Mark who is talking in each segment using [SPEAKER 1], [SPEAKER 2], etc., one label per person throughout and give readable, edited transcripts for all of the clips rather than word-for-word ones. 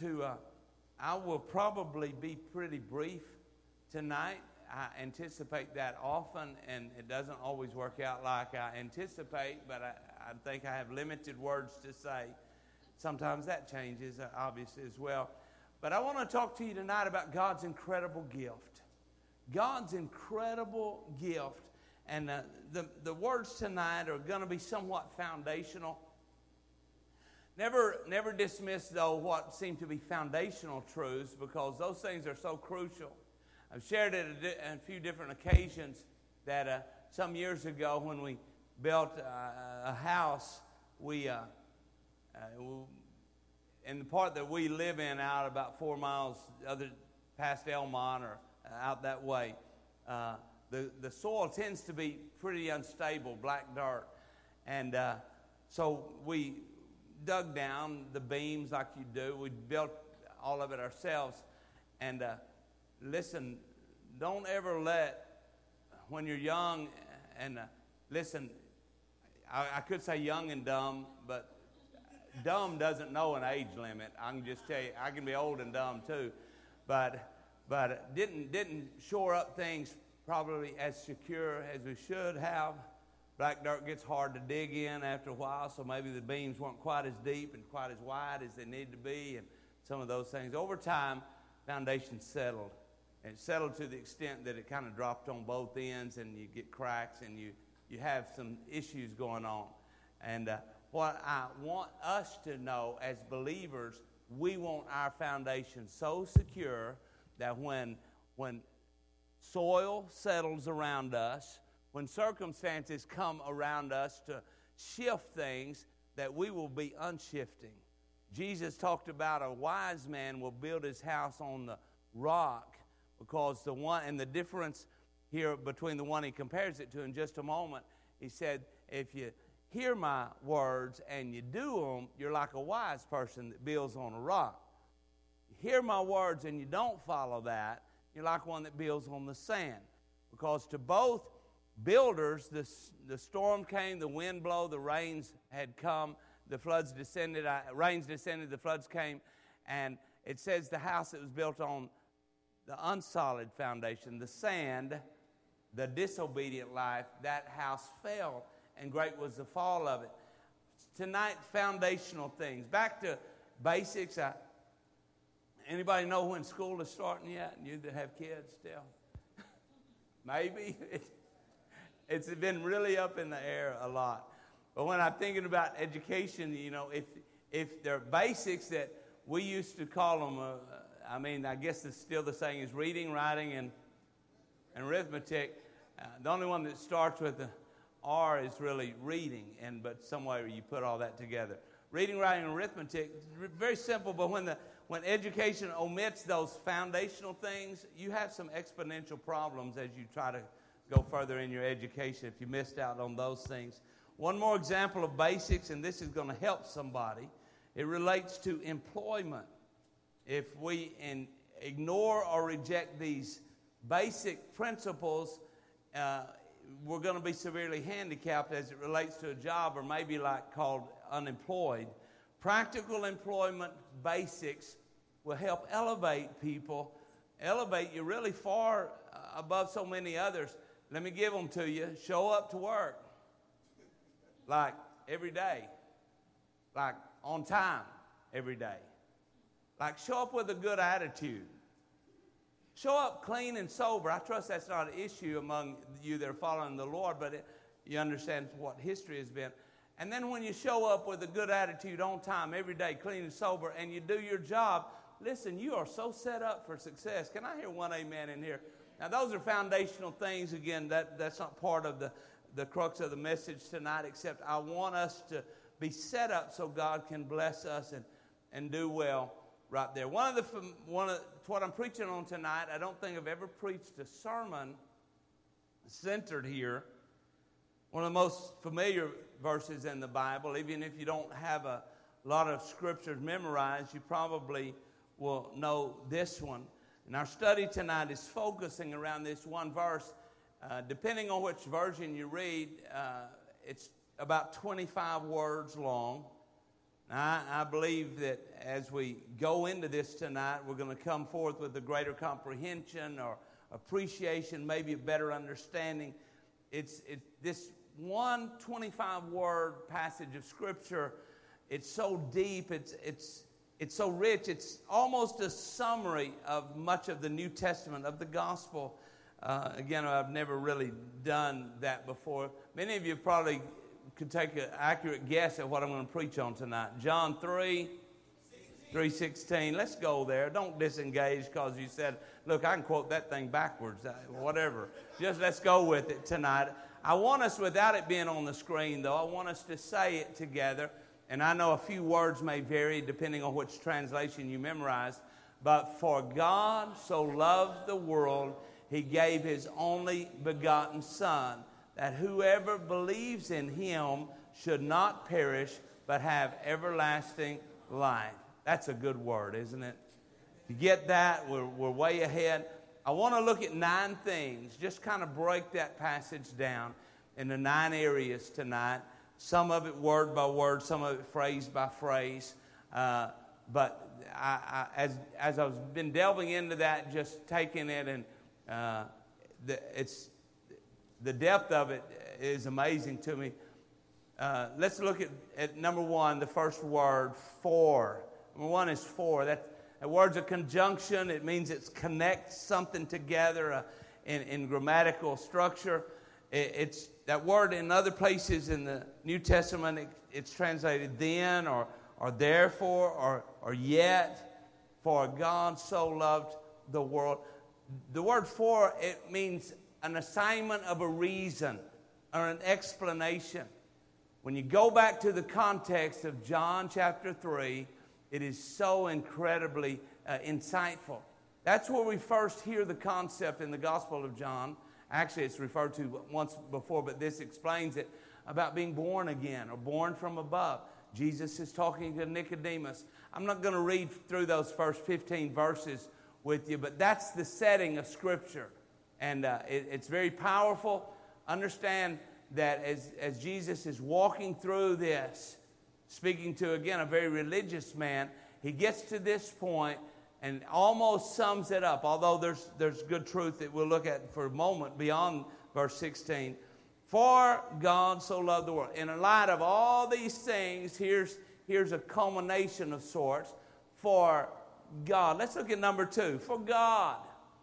[SPEAKER 1] I will probably be pretty brief tonight. I anticipate that often, and it doesn't always work out like I anticipate, but I think I have limited words to say. Sometimes that changes, obviously, as well. But I want to talk to you tonight about God's incredible gift. God's incredible gift. And the words tonight are going to be somewhat foundational. Never dismiss, though, what seem to be foundational truths, because those things are so crucial. I've shared it on a few different occasions that some years ago when we built a house, we in the part that we live in out about 4 miles past Elmont or out that way, the soil tends to be pretty unstable, black dirt. And so we dug down the beams like you do. We built all of it ourselves. And listen, don't ever let, when you're young, and listen, I could say young and dumb, but dumb doesn't know an age limit. I can just tell you, I can be old and dumb too. But didn't shore up things probably as secure as we should have. Black dirt gets hard to dig in after a while, so maybe the beams weren't quite as deep and quite as wide as they need to be, and some of those things. Over time, foundation settled. And it settled to the extent that it kind of dropped on both ends, and you get cracks, and you have some issues going on. And what I want us to know as believers, we want our foundation so secure that when soil settles around us, when circumstances come around us to shift things, that we will be unshifting. Jesus talked about a wise man will build his house on the rock, because the one, and the difference here between the one he compares it to in just a moment, he said, if you hear my words and you do them, you're like a wise person that builds on a rock. You hear my words and you don't follow that, you're like one that builds on the sand. Because to both builders, the storm came, the wind blew, the rains had come, the floods descended, rains descended, the floods came, and it says the house that was built on the unsolid foundation, the sand, the disobedient life, that house fell, and great was the fall of it. Tonight, foundational things. Back to basics. Anybody know when school is starting yet? You that have kids still? Maybe. It's been really up in the air a lot. But when I'm thinking about education, you know, if there are basics that we used to call them, I guess it's still the saying is reading, writing, and arithmetic. The only one that starts with the R is really reading, but somewhere you put all that together. Reading, writing, and arithmetic, very simple, but when education omits those foundational things, you have some exponential problems as you try to go further in your education if you missed out on those things. One more example of basics, and this is going to help somebody. It relates to employment. If we ignore or reject these basic principles, we're going to be severely handicapped as it relates to a job, or maybe like called unemployed. Practical employment basics will help elevate people, elevate you really far above so many others. Let me give them to you. Show up to work, like every day, like on time every day. Like show up with a good attitude. Show up clean and sober. I trust that's not an issue among you that are following the Lord, but you understand what history has been. And then when you show up with a good attitude on time every day, clean and sober, and you do your job, listen, you are so set up for success. Can I hear one amen in here? Now, those are foundational things. Again, that's not part of the crux of the message tonight, except I want us to be set up so God can bless us and do well right there. What I'm preaching on tonight, I don't think I've ever preached a sermon centered here. One of the most familiar verses in the Bible, even if you don't have a lot of scriptures memorized, you probably will know this one. And our study tonight is focusing around this one verse. Depending on which version you read, it's about 25 words long. I believe that as we go into this tonight, we're going to come forth with a greater comprehension or appreciation, maybe a better understanding. It's this 125-word passage of Scripture. It's so deep. It's so rich. It's almost a summary of much of the New Testament, of the gospel. Again, I've never really done that before. Many of you probably could take an accurate guess at what I'm going to preach on tonight. John 3:16. Let's go there. Don't disengage because you said, look, I can quote that thing backwards. Whatever. Just let's go with it tonight. I want us, without it being on the screen, though, I want us to say it together. And I know a few words may vary depending on which translation you memorized. But for God so loved the world, He gave His only begotten Son, that whoever believes in Him should not perish, but have everlasting life. That's a good word, isn't it? You get that? We're way ahead. I want to look at 9 things, just kind of break that passage down into 9 areas tonight. Some of it word by word, some of it phrase by phrase. But as I've been delving into that, just taking it, and the depth of it is amazing to me. Let's look at number 1, the first word, for. Number 1 is for. That word's a conjunction. It means it connects something together in grammatical structure. It's that word in other places in the New Testament, it's translated then or therefore or yet. For God so loved the world. The word for, it means an assignment of a reason or an explanation. When you go back to the context of John chapter 3, it is so incredibly insightful. That's where we first hear the concept in the Gospel of John. Actually, it's referred to once before, but this explains it, about being born again or born from above. Jesus is talking to Nicodemus. I'm not going to read through those first 15 verses with you, but that's the setting of Scripture. And it's very powerful. Understand that as Jesus is walking through this, speaking to, again, a very religious man, he gets to this point and almost sums it up, although there's good truth that we'll look at for a moment beyond verse 16. For God so loved the world. In light of all these things, here's a culmination of sorts. For God. Let's look at number 2. For God.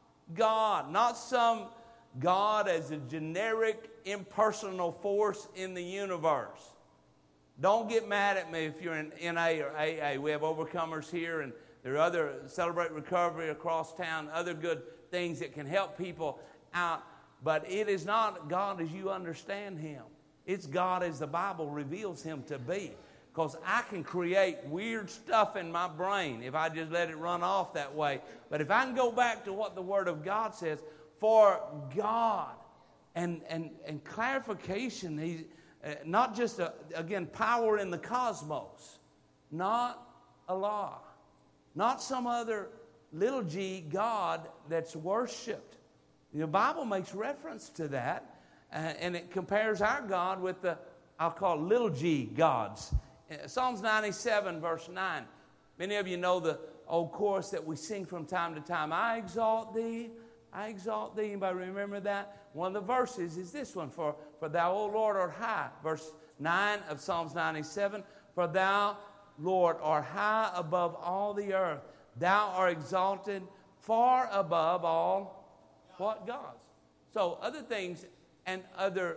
[SPEAKER 1] God. Not some God as a generic, impersonal force in the universe. Don't get mad at me if you're in NA or AA. We have overcomers here, and there are other Celebrate Recovery across town, other good things that can help people out. But it is not God as you understand Him. It's God as the Bible reveals Him to be. Because I can create weird stuff in my brain if I just let it run off that way. But if I can go back to what the Word of God says, for God, and clarification, He's not just, again, power in the cosmos, not Allah, not some other little g God that's worshipped. The Bible makes reference to that, and it compares our God with the, I'll call it little g gods. Psalms 97, verse 9. Many of you know the old chorus that we sing from time to time. I exalt thee, I exalt thee. Anybody remember that? One of the verses is this one. For thou, O Lord, art high. Verse 9 of Psalms 97. For thou, Lord, art high above all the earth. Thou art exalted far above all what? Gods. So other things and other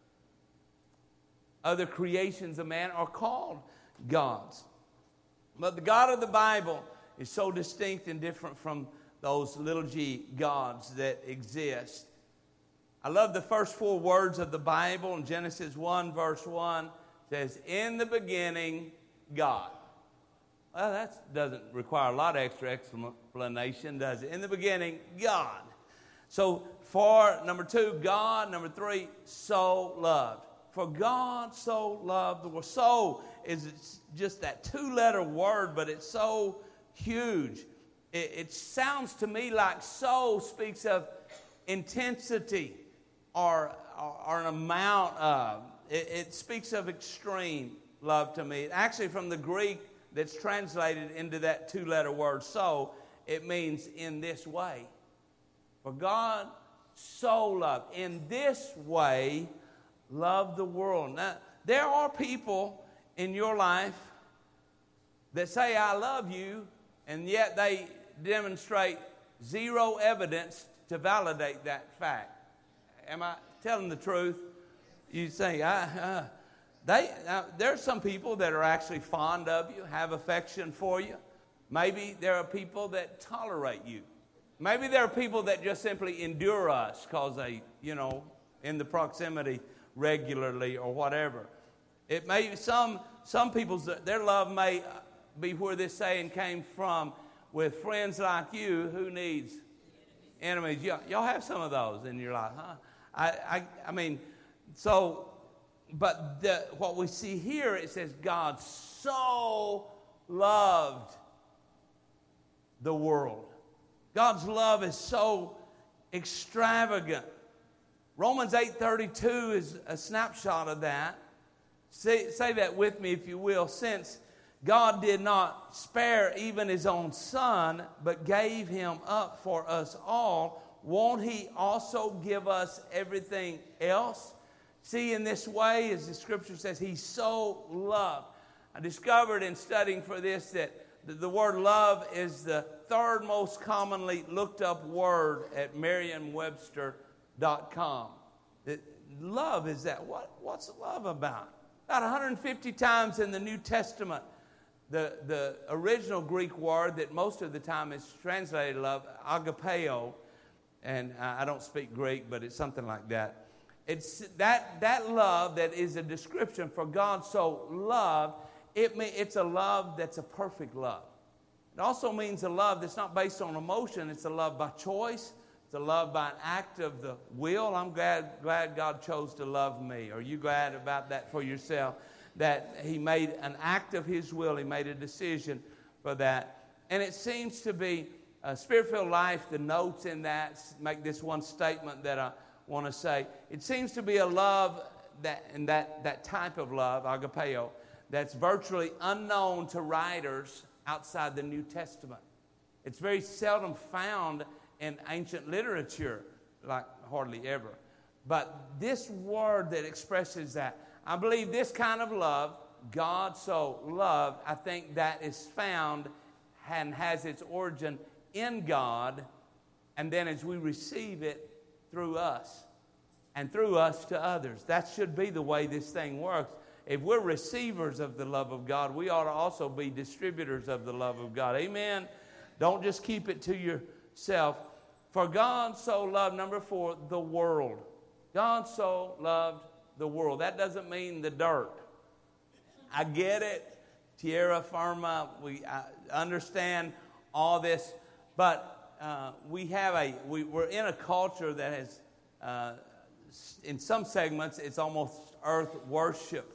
[SPEAKER 1] creations of man are called gods. But the God of the Bible is so distinct and different from those little g gods that exist. I love the first 4 words of the Bible. In Genesis 1, verse 1, says, in the beginning, God. Well, that doesn't require a lot of extra explanation, does it? In the beginning, God. So, for number 2, God. Number 3, so loved. For God so loved the world. So is just that 2-letter word, but it's so huge. It sounds to me like so speaks of intensity or an amount of. It speaks of extreme. love to me. Actually, from the Greek that's translated into that two-letter word, so, it means in this way. For God so loved, in this way, loved the world. Now, there are people in your life that say, I love you, and yet they demonstrate zero evidence to validate that fact. Am I telling the truth? You say, there are some people that are actually fond of you, have affection for you. Maybe there are people that tolerate you. Maybe there are people that just simply endure us because they, in the proximity regularly or whatever. It may some people's their love may be where this saying came from. With friends like you, who needs enemies? Y'all have some of those in your life, huh? I mean, so, but what we see here, it says God so loved the world. God's love is so extravagant. Romans 8:32 is a snapshot of that. Say that with me, if you will. Since God did not spare even his own son, but gave him up for us all, won't he also give us everything else? See, in this way, as the scripture says, he so loved. I discovered in studying for this that the word love is the third most commonly looked up word at Merriam-Webster.com. Love is that. What's love about? About 150 times in the New Testament, the original Greek word that most of the time is translated love, agapeo, and I don't speak Greek, but it's something like that. It's that love that is a description for God so loved. It's a love that's a perfect love. It also means a love that's not based on emotion. It's a love by choice. It's a love by an act of the will. I'm glad God chose to love me. Are you glad about that for yourself? That he made an act of his will. He made a decision for that. And it seems to be Spirit-filled life. The notes in that make this one statement that I want to say. It seems to be a love that type of love, agapeo, that's virtually unknown to writers outside the New Testament. It's very seldom found in ancient literature, like hardly ever. But this word that expresses that, I believe this kind of love, God so loved, I think that is found and has its origin in God, and then as we receive it through us, and through us to others. That should be the way this thing works. If we're receivers of the love of God, we ought to also be distributors of the love of God. Amen? Don't just keep it to yourself. For God so loved, number 4, the world. God so loved the world. That doesn't mean the dirt. I get it. Tierra firma. I understand all this. But we're in a culture that has, in some segments, it's almost earth worship.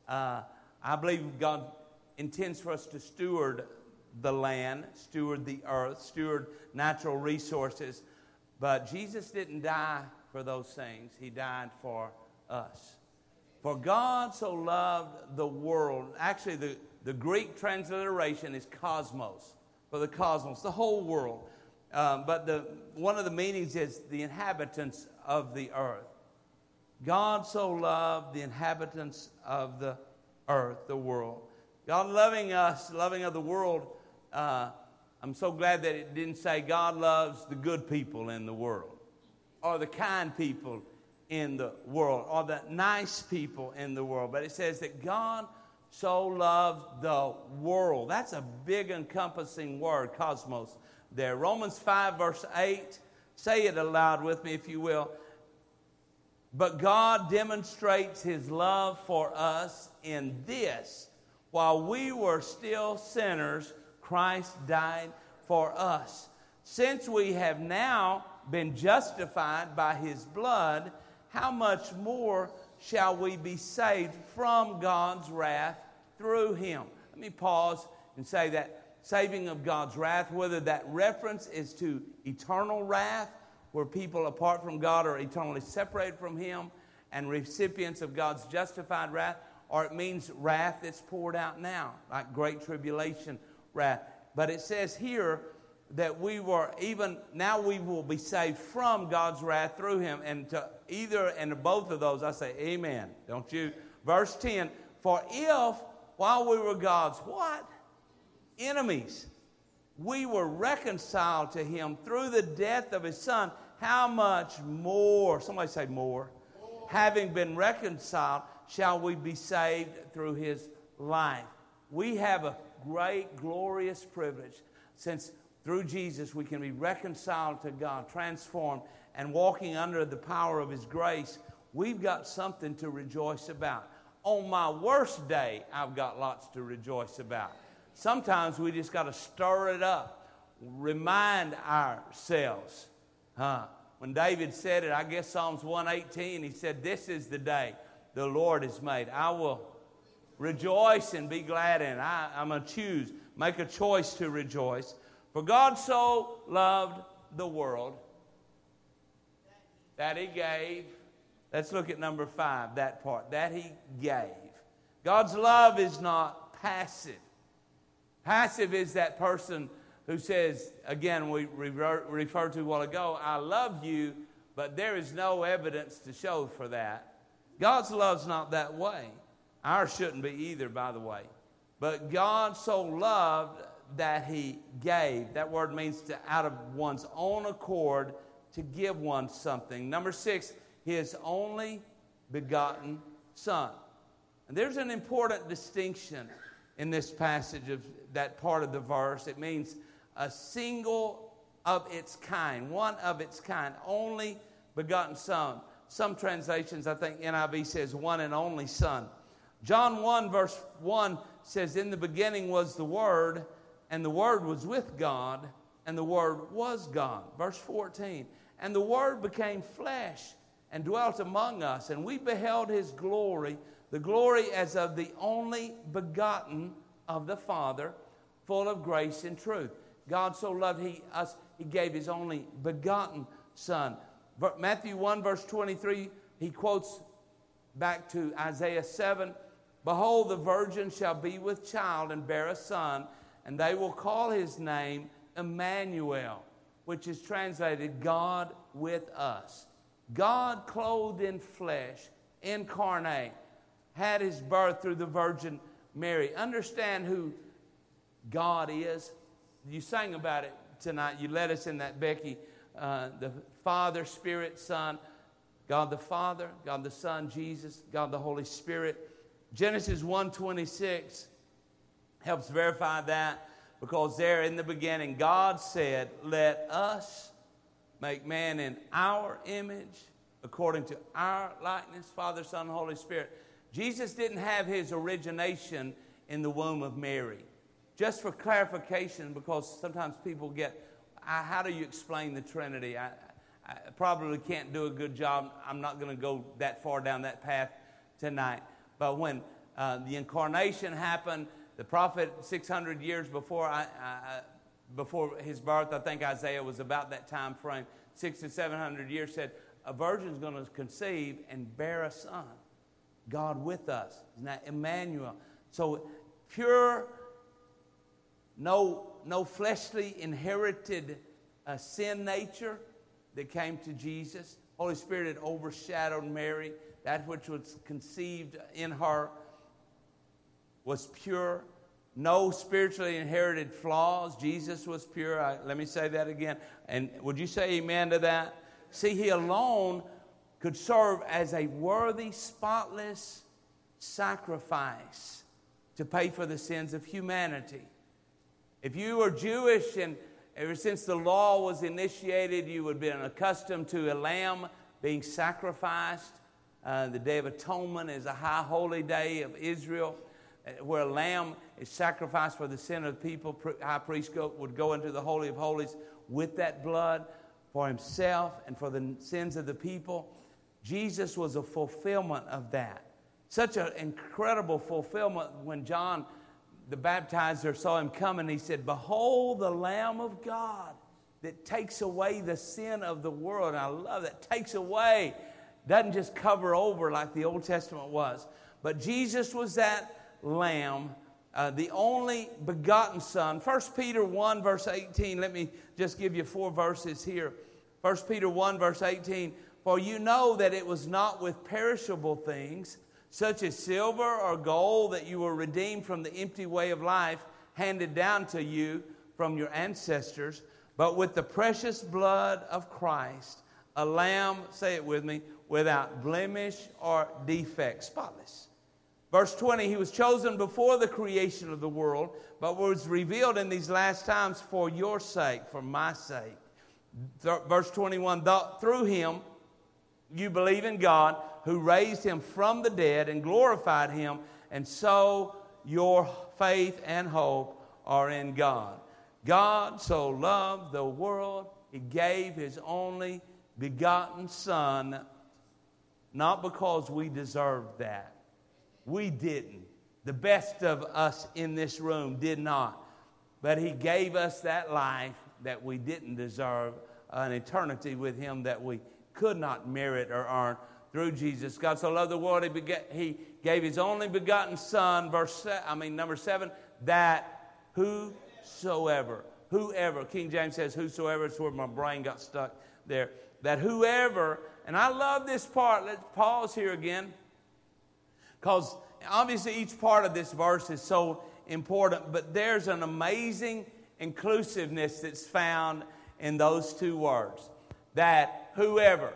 [SPEAKER 1] I believe God intends for us to steward the land, steward the earth, steward natural resources. But Jesus didn't die for those things. He died for us. For God so loved the world. Actually, the Greek transliteration is cosmos. For the cosmos, the whole world. But one of the meanings is the inhabitants of the earth. God so loved the inhabitants of the earth, the world. God loving us, loving of the world. I'm so glad that it didn't say God loves the good people in the world, or the kind people in the world, or the nice people in the world. But it says that God so loved the world. That's a big encompassing word, cosmos, there. Romans 5, verse 8. Say it aloud with me, if you will. But God demonstrates his love for us in this: while we were still sinners, Christ died for us. Since we have now been justified by his blood, how much more shall we be saved from God's wrath through him? Let me pause and say that saving of God's wrath, whether that reference is to eternal wrath, where people apart from God are eternally separated from him and recipients of God's justified wrath, or it means wrath that's poured out now, like great tribulation wrath. But it says here that we will be saved from God's wrath through him. And to either and to both of those, I say amen. Don't you? Verse 10, for if while we were God's what? Enemies, we were reconciled to him through the death of his son, how much more, somebody say more, having been reconciled, shall we be saved through his life. We have a great, glorious privilege since through Jesus we can be reconciled to God, transformed, and walking under the power of his grace. We've got something to rejoice about. On my worst day, I've got lots to rejoice about. Sometimes we just got to stir it up, remind ourselves. When David said it, I guess Psalms 118, he said, this is the day the Lord has made. I will rejoice and be glad in it. I'm going to make a choice to rejoice. For God so loved the world that he gave. Let's look at number 5, that part, that he gave. God's love is not passive. Passive is that person who says, again, we referred to a while ago, I love you, but there is no evidence to show for that. God's love's not that way. Ours shouldn't be either, by the way. But God so loved that he gave. That word means to out of one's own accord to give one something. Number 6, his only begotten Son. And there's an important distinction in this passage of that part of the verse. It means a single of its kind, one of its kind, only begotten Son. Some translations, I think NIV says one and only Son. John 1 verse 1 says, in the beginning was the Word, and the Word was with God, and the Word was God. Verse 14, and the Word became flesh and dwelt among us, and we beheld his glory, the glory as of the only begotten of the Father, full of grace and truth. God so loved us, he gave his only begotten Son. Matthew 1 verse 23, he quotes back to Isaiah 7, behold, the virgin shall be with child and bear a son, and they will call his name Emmanuel, which is translated God with us. God clothed in flesh, incarnate, had his birth through the Virgin Mary. Understand who God is. You sang about it tonight. You led us in that, Becky. The Father, Spirit, Son. God the Father, God the Son, Jesus, God the Holy Spirit. Genesis 1:26 helps verify that, because there in the beginning God said, let us make man in our image, according to our likeness, Father, Son, and Holy Spirit. Jesus didn't have his origination in the womb of Mary. Just for clarification, because sometimes people get, how do you explain the Trinity? I probably can't do a good job. I'm not going to go that far down that path tonight. But when the incarnation happened, the prophet 600 years before his birth, I think Isaiah was about that time frame, 600 to 700 years, said, a virgin's going to conceive and bear a son. God with us. Isn't that Emmanuel? So pure, no fleshly inherited sin nature that came to Jesus. Holy Spirit had overshadowed Mary. That which was conceived in her was pure. No spiritually inherited flaws. Jesus was pure. Let me say that again. And would you say amen to that? See, he alone could serve as a worthy, spotless sacrifice to pay for the sins of humanity. If you were Jewish, and ever since the law was initiated, you would have been accustomed to a lamb being sacrificed. The Day of Atonement is a high holy day of Israel, where a lamb is sacrificed for the sin of the people. High priest would go into the Holy of Holies with that blood for himself and for the sins of the people. Jesus was a fulfillment of that. Such an incredible fulfillment. When John the baptizer saw him coming, he said, behold the Lamb of God that takes away the sin of the world. And I love that. Takes away. Doesn't just cover over like the Old Testament was. But Jesus was that lamb, the only begotten Son. 1 Peter 1, verse 18. Let me just give you 4 verses here. 1 Peter 1, verse 18. For you know that it was not with perishable things, such as silver or gold, that you were redeemed from the empty way of life handed down to you from your ancestors, but with the precious blood of Christ, a lamb, say it with me, without blemish or defect, spotless. Verse 20, he was chosen before the creation of the world, but was revealed in these last times for your sake, for my sake. Verse 21, through him you believe in God, who raised him from the dead and glorified him, and so your faith and hope are in God. God so loved the world, he gave his only begotten Son, not because we deserved that. We didn't. The best of us in this room did not. But he gave us that life that we didn't deserve, an eternity with him that we could not merit or earn through Jesus. God so loved the world, he gave his only begotten Son, number 7, that whosoever, King James says whosoever, it's where my brain got stuck there, that whoever, and I love this part, let's pause here again, because obviously each part of this verse is so important, but there's an amazing inclusiveness that's found in those 2 words. That whoever.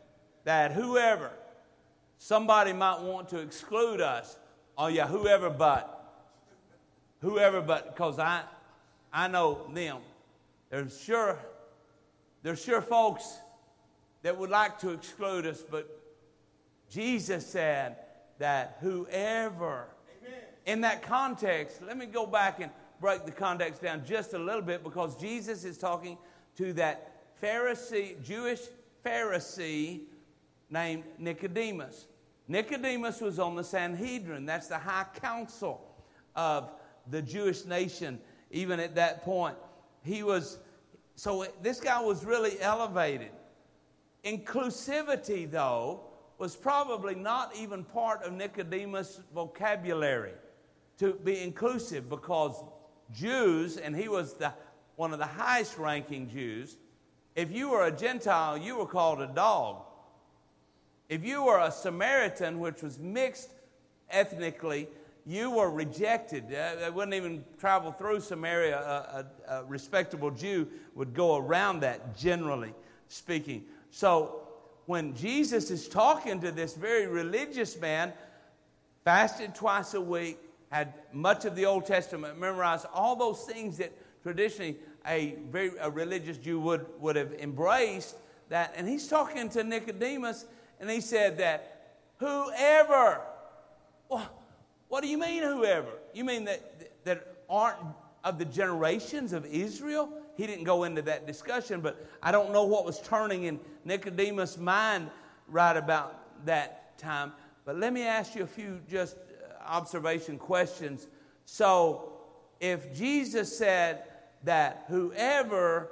[SPEAKER 1] Somebody might want to exclude us. Oh yeah, whoever but, because I know them. There's sure folks that would like to exclude us, but Jesus said that whoever. Amen. In that context, let me go back and break the context down just a little bit, because Jesus is talking to that Jewish Pharisee named Nicodemus. Nicodemus was on the Sanhedrin. That's the high council of the Jewish nation, even at that point. So this guy was really elevated. Inclusivity, though, was probably not even part of Nicodemus' vocabulary to be inclusive, because Jews, and he was one of the highest ranking Jews, if you were a Gentile, you were called a dog. If you were a Samaritan, which was mixed ethnically, you were rejected. They wouldn't even travel through Samaria. A respectable Jew would go around that, generally speaking. So when Jesus is talking to this very religious man, fasted twice a week, had much of the Old Testament memorized, all those things that traditionally a religious Jew would have embraced, that, and he's talking to Nicodemus, and he said that whoever, well, what do you mean whoever? You mean that aren't of the generations of Israel? He didn't go into that discussion, but I don't know what was turning in Nicodemus' mind right about that time. But let me ask you a few just observation questions. So if Jesus said that whoever,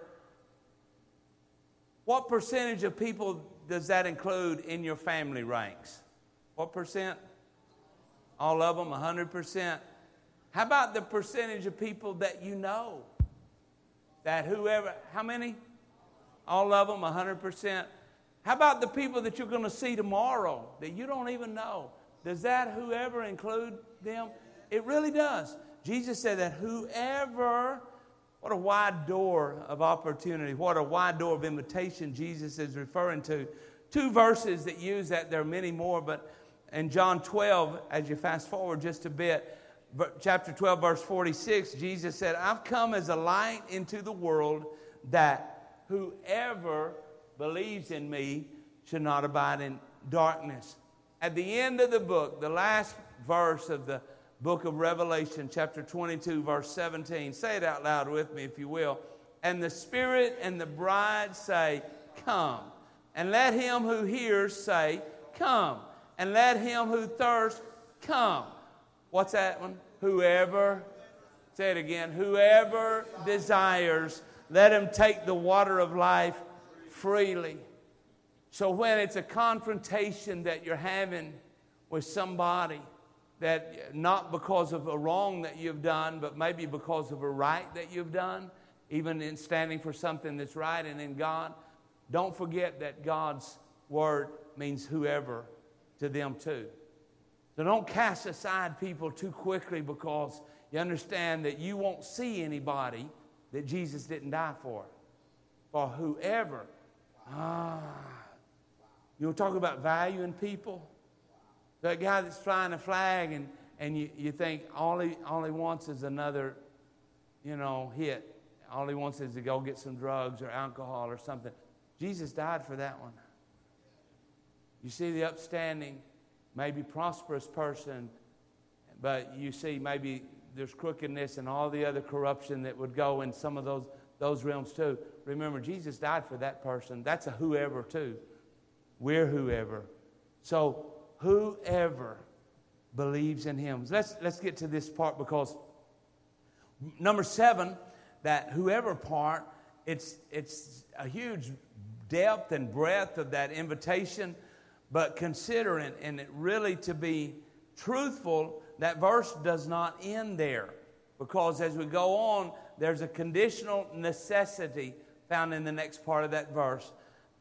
[SPEAKER 1] what percentage of people does that include in your family ranks? What percent? All of them, 100%. How about the percentage of people that you know? That whoever, how many? All of them, 100%. How about the people that you're going to see tomorrow that you don't even know? Does that whoever include them? It really does. Jesus said that whoever, what a wide door of opportunity, what a wide door of invitation Jesus is referring to. 2 verses that use that, there are many more, but in John 12, as you fast forward just a bit, chapter 12, verse 46, Jesus said, I've come as a light into the world, that whoever believes in me should not abide in darkness. At the end of the book, the last verse of the book of Revelation, chapter 22, verse 17, say it out loud with me if you will. And the Spirit and the bride say, come. And let him who hears say, come. And let him who thirsts come. What's that one? Whoever, say it again, whoever desires, let him take the water of life freely. So when it's a confrontation that you're having with somebody, that not because of a wrong that you've done, but maybe because of a right that you've done, even in standing for something that's right and in God, don't forget that God's word means whoever to them too. So don't cast aside people too quickly because you understand that you won't see anybody that Jesus didn't die for. For whoever. You'll talk about valuing people. That guy that's flying a flag and you think all he wants is another, hit. All he wants is to go get some drugs or alcohol or something. Jesus died for that one. You see the upstanding, maybe prosperous person, but you see maybe there's crookedness and all the other corruption that would go in some of those realms too. Remember, Jesus died for that person. That's a whoever too. We're whoever. So whoever believes in him. Let's get to this part because number 7, that whoever part, it's a huge depth and breadth of that invitation. But consider it, and it really to be truthful, that verse does not end there. Because as we go on, there's a conditional necessity found in the next part of that verse.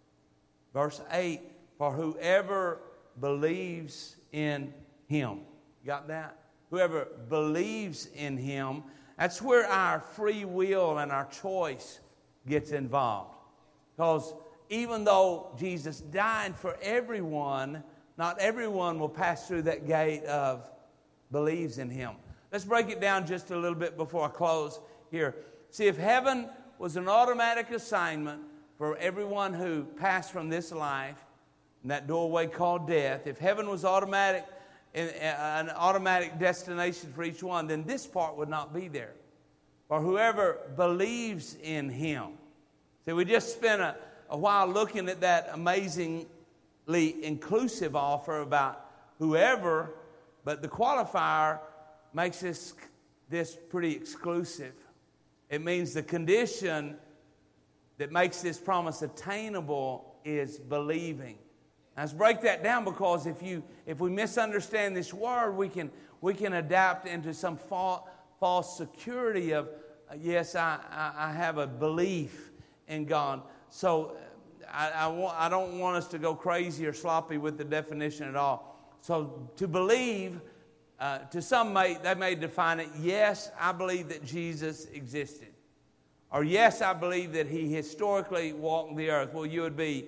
[SPEAKER 1] Verse 8, for whoever believes in him. Got that? Whoever believes in him, that's where our free will and our choice gets involved. Because even though Jesus died for everyone, not everyone will pass through that gate of believes in him. Let's break it down just a little bit before I close here. See, if heaven was an automatic assignment for everyone who passed from this life, in that doorway called death, if heaven was automatic, an automatic destination for each one, then this part would not be there. For whoever believes in him. See, we just spent a while looking at that amazingly inclusive offer about whoever, but the qualifier makes this pretty exclusive. It means the condition that makes this promise attainable is believing. Now, let's break that down because if we misunderstand this word, we can adapt into some false security of yes, I have a belief in God. So I don't want us to go crazy or sloppy with the definition at all. So to believe, to some they may define it, yes, I believe that Jesus existed. Or yes, I believe that he historically walked the earth. Well, you'd be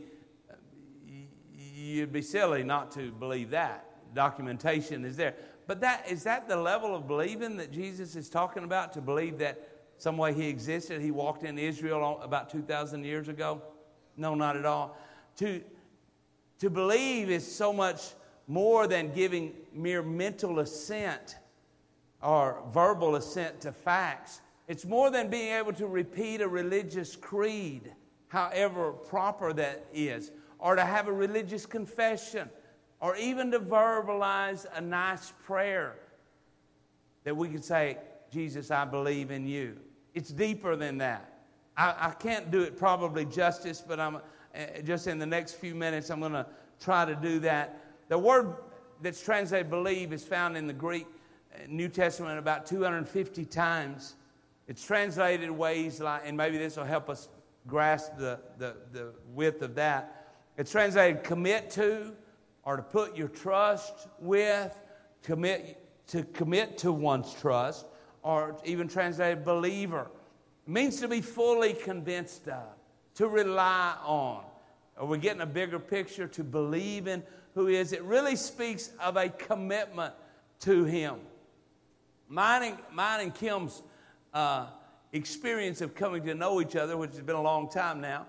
[SPEAKER 1] silly not to believe that. Documentation is there. But is that the level of believing that Jesus is talking about? To believe that some way he existed, he walked in Israel about 2,000 years ago? No, not at all. To believe is so much more than giving mere mental assent or verbal assent to facts. It's more than being able to repeat a religious creed, however proper that is, or to have a religious confession, or even to verbalize a nice prayer that we could say, Jesus, I believe in you. It's deeper than that. I can't do it probably justice, but I'm just in the next few minutes I'm going to try to do that. The word that's translated believe is found in the Greek New Testament about 250 times. It's translated ways like, and maybe this will help us grasp the width of that. It's translated commit to, or to put your trust with, commit to one's trust, or even translated believer. It means to be fully convinced of, to rely on. Are we getting a bigger picture? To believe in who he is. It really speaks of a commitment to him. Mine and Kim's experience of coming to know each other, which has been a long time now,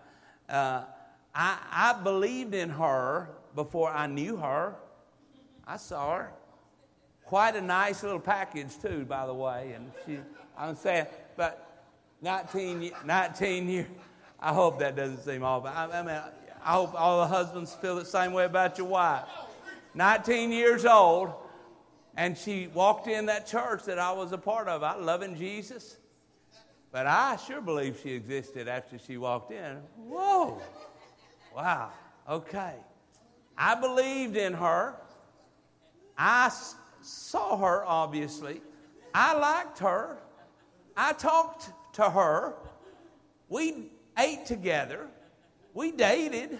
[SPEAKER 1] I believed in her before I knew her. I saw her. Quite a nice little package, too, by the way. And I'm saying, but 19 years, I hope that doesn't seem off. I mean, I hope all the husbands feel the same way about your wife. 19 years old, and she walked in that church that I was a part of. I loving Jesus. But I sure believe she existed after she walked in. Whoa. Wow. Okay. I believed in her. I saw her, obviously. I liked her. I talked to her. We ate together. We dated.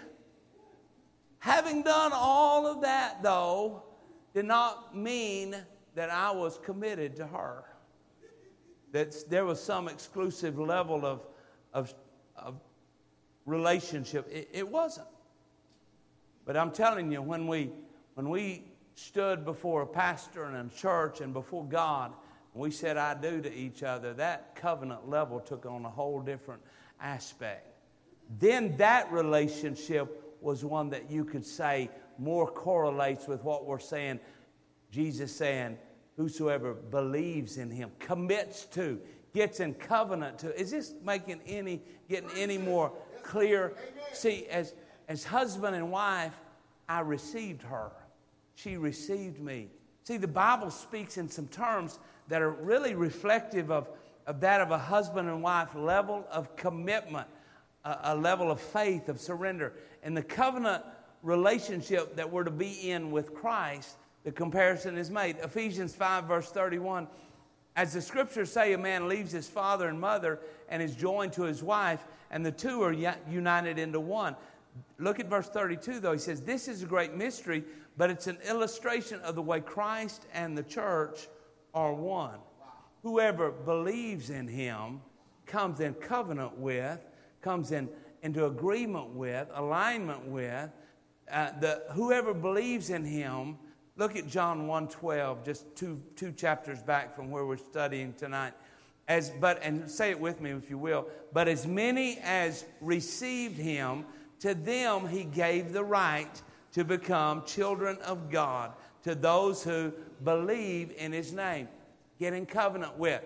[SPEAKER 1] Having done all of that, though, did not mean that I was committed to her. That there was some exclusive level of relationship. It wasn't. But I'm telling you, when we stood before a pastor and a church and before God, and we said I do to each other, that covenant level took on a whole different aspect. Then that relationship was one that you could say more correlates with what we're saying. Jesus saying, whosoever believes in him, commits to, gets in covenant to. Is this getting any more clear? See, as husband and wife, I received her. She received me. See, the Bible speaks in some terms that are really reflective of that of a husband and wife level of commitment, a level of faith, of surrender. And the covenant relationship that we're to be in with Christ, the comparison is made. Ephesians 5, verse 31, as the scriptures say, a man leaves his father and mother and is joined to his wife, and the two are united into one. Look at verse 32, though. He says, this is a great mystery, but it's an illustration of the way Christ and the church are one. Whoever believes in him comes in covenant with, comes into agreement with, alignment with. Whoever believes in him, look at John 1:12, just two chapters back from where we're studying tonight. And say it with me if you will. But as many as received him, to them he gave the right to become children of God, to those who believe in his name. Get in covenant with.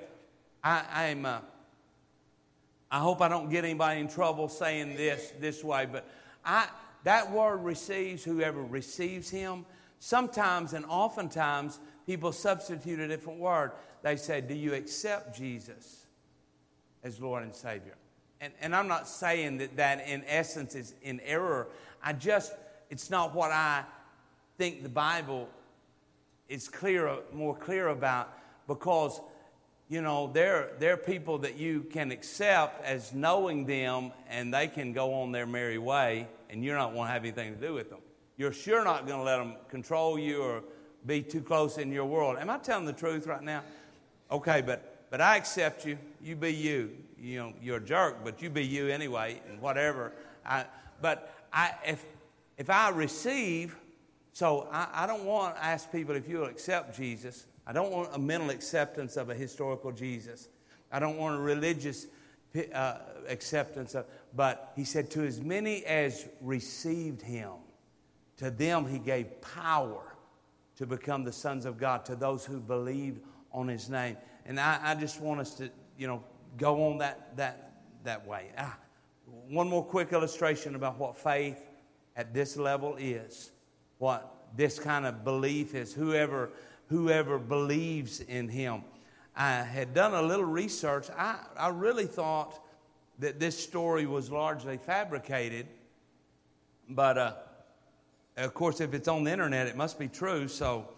[SPEAKER 1] I hope I don't get anybody in trouble saying this way, but that word receives, whoever receives him. Sometimes and oftentimes people substitute a different word. They say, do you accept Jesus as Lord and Savior? And I'm not saying that in essence is in error. It's not what I think the Bible is more clear about, because, you know, there are people that you can accept as knowing them and they can go on their merry way and you're not going to have anything to do with them. You're sure not going to let them control you or be too close in your world. Am I telling the truth right now? Okay, but I accept you. You be you. You know, you're a jerk, but you be you anyway, and whatever. If I receive, so I don't want to ask people if you'll accept Jesus. I don't want a mental acceptance of a historical Jesus. I don't want a religious acceptance of. But he said, to as many as received him, to them he gave power to become the sons of God, to those who believed on his name. And I just want us to, go on that way. One more quick illustration about what faith at this level is. What this kind of belief is. Whoever believes in him. I had done a little research. I really thought that this story was largely fabricated. But, of course, if it's on the internet, it must be true. So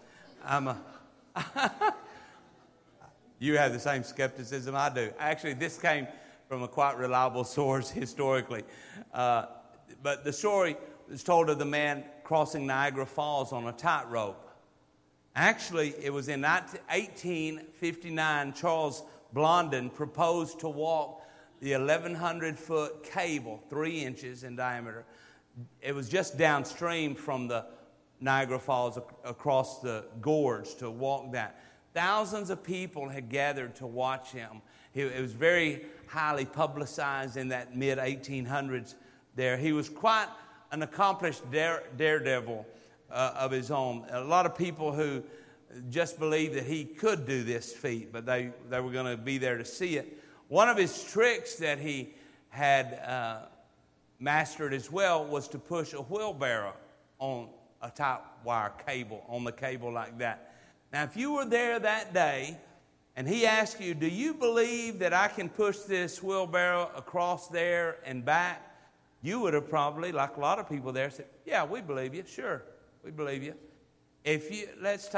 [SPEAKER 1] you have the same skepticism I do. Actually, this came from a quite reliable source historically. But the story is told of the man crossing Niagara Falls on a tightrope. Actually, it was in 1859, Charles Blondin proposed to walk the 1,100-foot cable, 3 inches in diameter. It was just downstream from the Niagara Falls across the gorge to walk that. Thousands of people had gathered to watch him. It was very highly publicized in that mid-1800s there. He was quite an accomplished daredevil of his own. A lot of people who just believed that he could do this feat, but they were going to be there to see it. One of his tricks that he had mastered as well was to push a wheelbarrow on a tight wire cable, on the cable like that. Now, if you were there that day and he asked you, do you believe that I can push this wheelbarrow across there and back? You would have probably, like a lot of people there, said, yeah, we believe you. Sure, we believe you. Let's take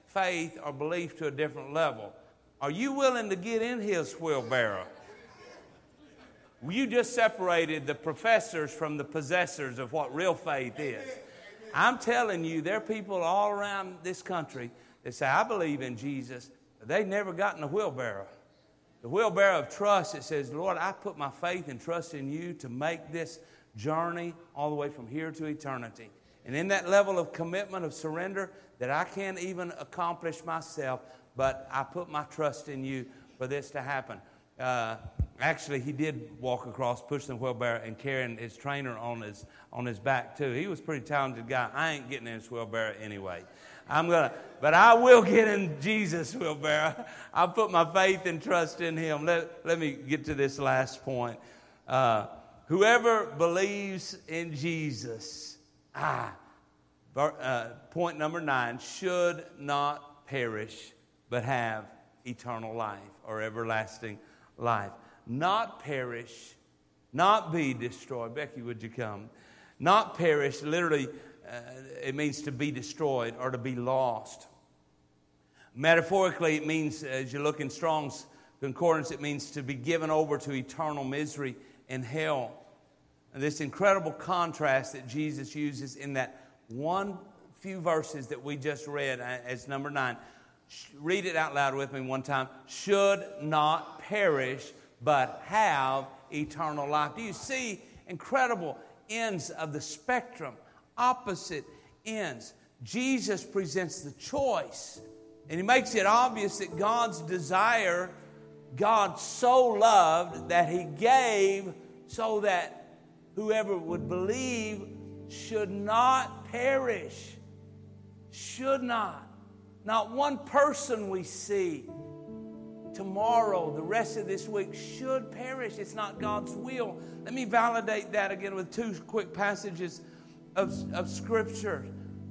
[SPEAKER 1] faith or belief to a different level. Are you willing to get in his wheelbarrow? You just separated the professors from the possessors of what real faith is. I'm telling you, there are people all around this country that say, I believe in Jesus, but they've never gotten a wheelbarrow. The wheelbarrow of trust, it says, Lord, I put my faith and trust in you to make this journey all the way from here to eternity. And in that level of commitment, of surrender, that I can't even accomplish myself, but I put my trust in you for this to happen. Actually, he did walk across, push the wheelbarrow, and carrying his trainer on his back too. He was a pretty talented guy. I ain't getting in his wheelbarrow anyway. But I will get in Jesus' wheelbarrow. I'll put my faith and trust in him. Let me get to this last point. Whoever believes in Jesus, point number 9, should not perish, but have eternal life or everlasting life. Not perish, not be destroyed. Becky, would you come? Not perish, literally, it means to be destroyed or to be lost. Metaphorically, it means, as you look in Strong's Concordance, it means to be given over to eternal misery in hell. And this incredible contrast that Jesus uses in that few verses that we just read as number 9. Read it out loud with me one time. Should not perish, but have eternal life. Do you see incredible ends of the spectrum? Opposite ends. Jesus presents the choice, and he makes it obvious that God's desire, God so loved that he gave so that whoever would believe should not perish. Should not. Not one person we see tomorrow, the rest of this week, should perish. It's not God's will. Let me validate that again with 2 quick passages of Scripture.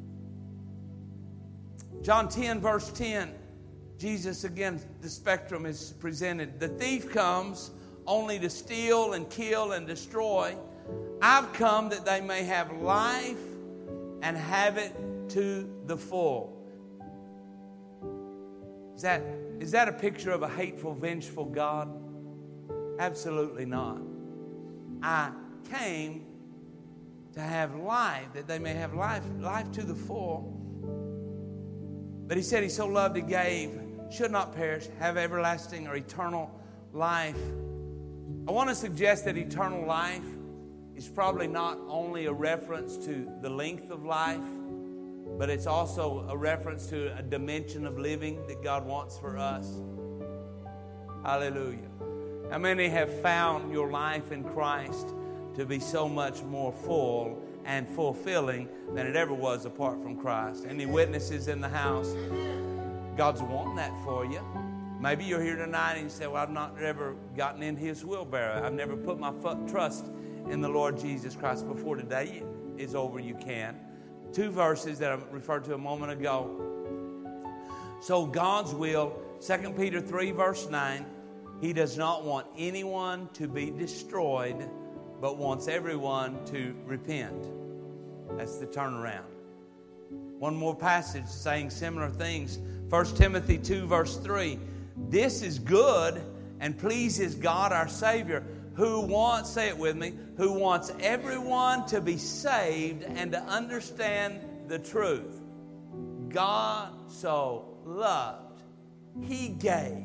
[SPEAKER 1] John 10, verse 10. Jesus, again, the spectrum is presented. The thief comes only to steal and kill and destroy. I've come that they may have life and have it to the full. Is that a picture of a hateful, vengeful God? Absolutely not. I came to have life, that they may have life to the full. But he said he so loved he gave, should not perish, have everlasting or eternal life. I want to suggest that eternal life is probably not only a reference to the length of life, but it's also a reference to a dimension of living that God wants for us. Hallelujah. How many have found your life in Christ to be so much more full and fulfilling than it ever was apart from Christ? Any witnesses in the house? God's wanting that for you. Maybe you're here tonight and you say, well, I've not ever gotten in his wheelbarrow. I've never put my trust in the Lord Jesus Christ. Before today is over, you can. 2 verses that I referred to a moment ago. So God's will, 2 Peter 3, verse 9, he does not want anyone to be destroyed, but wants everyone to repent. That's the turnaround. One more passage saying similar things. 1 Timothy 2, verse 3. This is good and pleases God our Savior, who wants, say it with me, who wants everyone to be saved and to understand the truth. God so loved, he gave.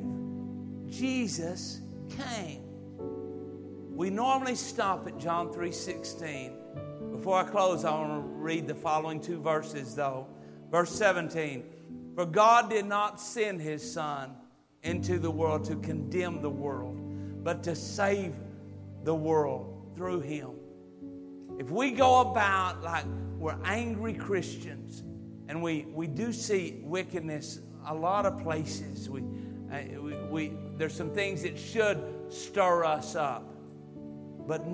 [SPEAKER 1] Jesus came. We normally stop at John 3:16. Before I close, I want to read the following 2 verses, though. Verse 17. For God did not send his Son into the world to condemn the world, but to save the world through him. If we go about like we're angry Christians, and we do see wickedness a lot of places, there's some things that should stir us up, but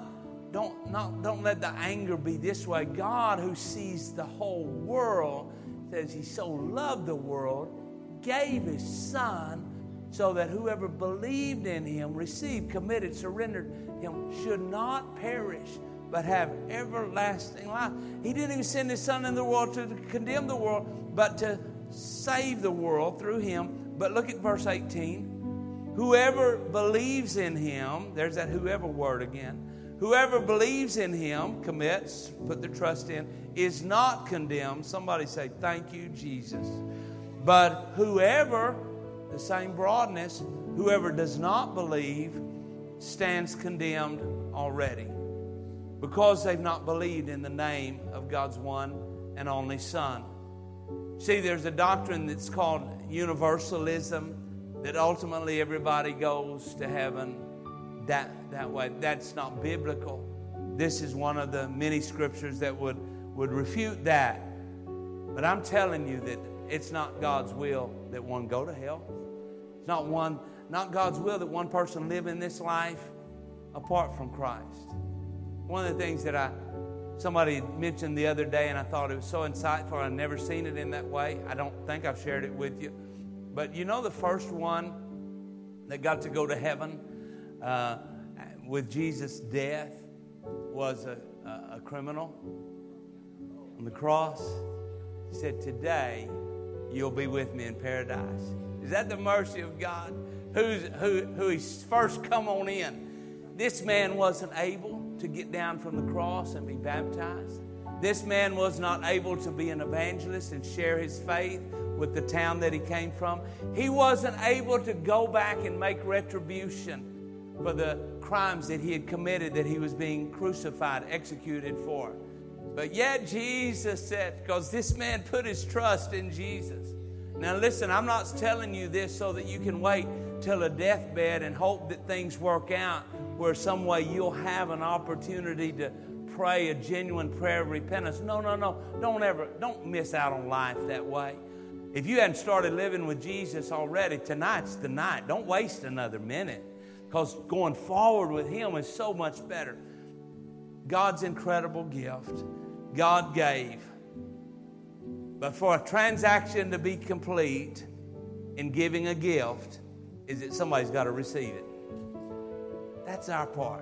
[SPEAKER 1] don't let the anger be this way. God, who sees the whole world, says he so loved the world, gave his Son, so that whoever believed in him, received, committed, surrendered him, should not perish, but have everlasting life. He didn't even send his Son in the world to condemn the world, but to save the world through him. But look at verse 18. Whoever believes in him, there's that whoever word again. Whoever believes in him, commits, put their trust in, is not condemned. Somebody say, thank you, Jesus. But whoever, the same broadness, whoever does not believe stands condemned already, because they've not believed in the name of God's one and only Son. See, there's a doctrine that's called universalism, that ultimately everybody goes to heaven that way. That's not biblical. This is one of the many scriptures that would refute that. But I'm telling you that it's not God's will that one go to hell. It's not God's will that one person live in this life apart from Christ. One of the things that somebody mentioned the other day, and I thought it was so insightful. I've never seen it in that way. I don't think I've shared it with you. But you know, the first one that got to go to heaven with Jesus' death was a criminal on the cross. He said, today you'll be with me in paradise. Is that the mercy of God? Who he's first come on in. This man wasn't able to get down from the cross and be baptized. This man was not able to be an evangelist and share his faith with the town that he came from. He wasn't able to go back and make retribution for the crimes that he had committed, that he was being crucified, executed for. But yet Jesus said, because this man put his trust in Jesus. Now listen, I'm not telling you this so that you can wait till a deathbed and hope that things work out where some way you'll have an opportunity to pray a genuine prayer of repentance. No. Don't miss out on life that way. If you hadn't started living with Jesus already, tonight's the night. Don't waste another minute, because going forward with him is so much better. God's incredible gift. God gave. But for a transaction to be complete in giving a gift, is that somebody's got to receive it. That's our part.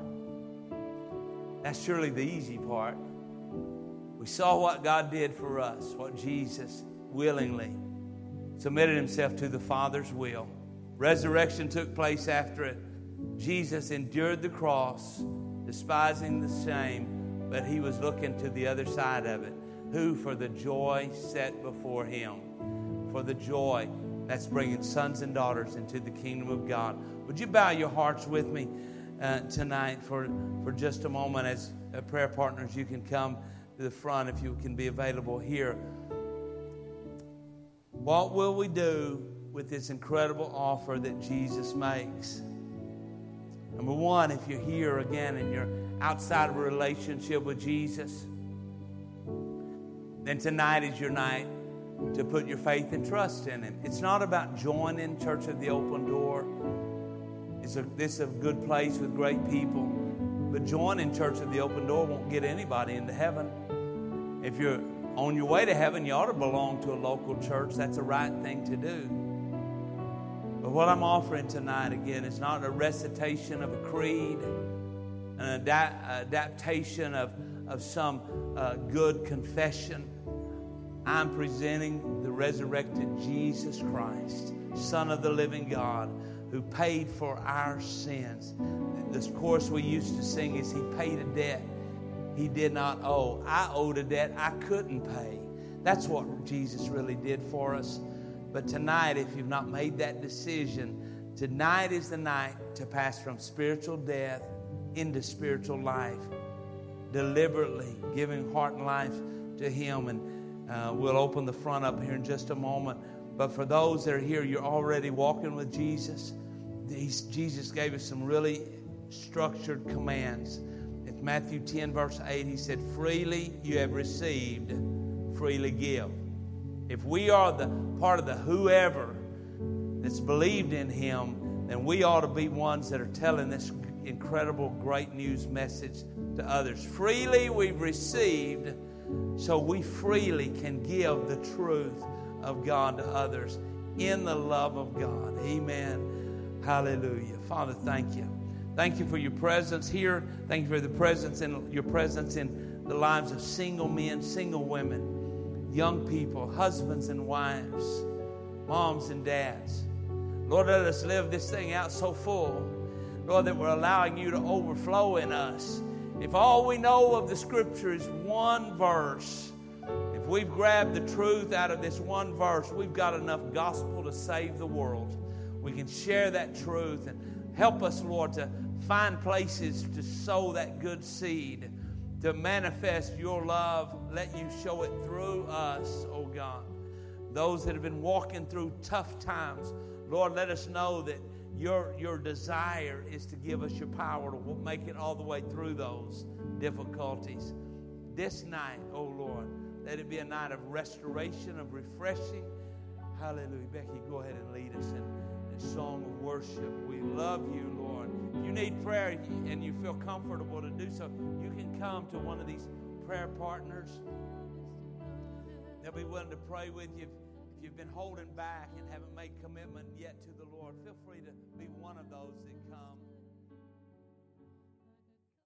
[SPEAKER 1] That's surely the easy part. We saw what God did for us, what Jesus willingly submitted himself to the Father's will. Resurrection took place after it. Jesus endured the cross, despising the shame, but he was looking to the other side of it. Who, for the joy set before him, for the joy that's bringing sons and daughters into the kingdom of God. Would you bow your hearts with me tonight for just a moment? As prayer partners, you can come to the front if you can be available here. What will we do with this incredible offer that Jesus makes? Number one, if you're here again and you're outside of a relationship with Jesus, then tonight is your night to put your faith and trust in him. It's not about joining Church of the Open Door. This is a good place with great people. But joining Church of the Open Door won't get anybody into heaven. If you're on your way to heaven, you ought to belong to a local church. That's the right thing to do. But what I'm offering tonight, again, is not a recitation of a creed, an adaptation of some good confession. I'm presenting the resurrected Jesus Christ, Son of the living God, who paid for our sins. This chorus we used to sing is, he paid a debt he did not owe. I owed a debt I couldn't pay. That's what Jesus really did for us. But tonight, if you've not made that decision, tonight is the night to pass from spiritual death into spiritual life, deliberately giving heart and life to him. And we'll open the front up here in just a moment. But for those that are here, you're already walking with Jesus. Jesus gave us some really structured commands. In Matthew 10, verse 8, he said, freely you have received, freely give. If we are the part of the whoever that's believed in him, then we ought to be ones that are telling this incredible, great news message to others. Freely we've received, so we freely can give the truth of God to others in the love of God. Amen. Hallelujah. Father, thank you. Thank you for your presence here. Thank you for the presence and your presence in the lives of single men, single women. young people, husbands and wives, moms and dads. Lord, let us live this thing out so full, Lord, that we're allowing you to overflow in us. If all we know of the Scripture is one verse, if we've grabbed the truth out of this one verse, we've got enough gospel to save the world. We can share that truth and help us, Lord, to find places to sow that good seed, to manifest your love. Let you show it through us, oh God. Those that have been walking through tough times, Lord, let us know that your desire is to give us your power to make it all the way through those difficulties. This night, oh Lord, let it be a night of restoration, of refreshing. Hallelujah. Becky, go ahead and lead us in song of worship. We love you, Lord. If you need prayer and you feel comfortable to do so, you can come to one of these prayer partners. They'll be willing to pray with you. If you've been holding back and haven't made commitment yet to the Lord, feel free to be one of those that come.